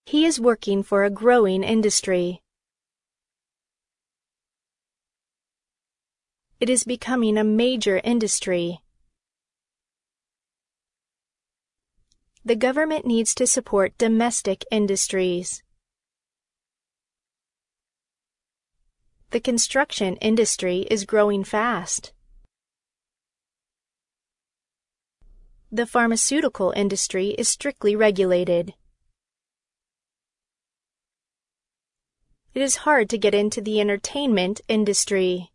He is working for a growing industry. It is becoming a major industry. The government needs to support domestic industries. The construction industry is growing fast. The pharmaceutical industry is strictly regulated. It is hard to get into the entertainment industry.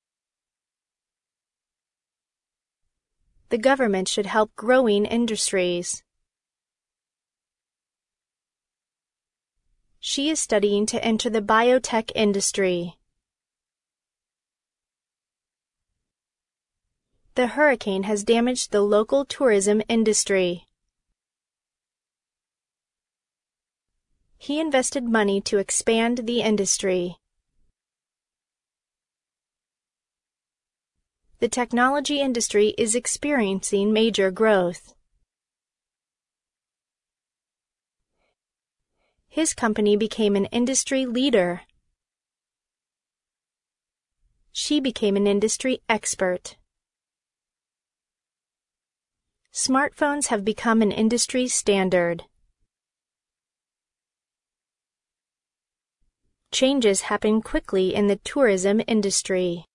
The government should help growing industries. She is studying to enter the biotech industry. The hurricane has damaged the local tourism industry. He invested money to expand the industry. The technology industry is experiencing major growth. His company became an industry leader. She became an industry expert. Smartphones have become an industry standard. Changes happen quickly in the tourism industry.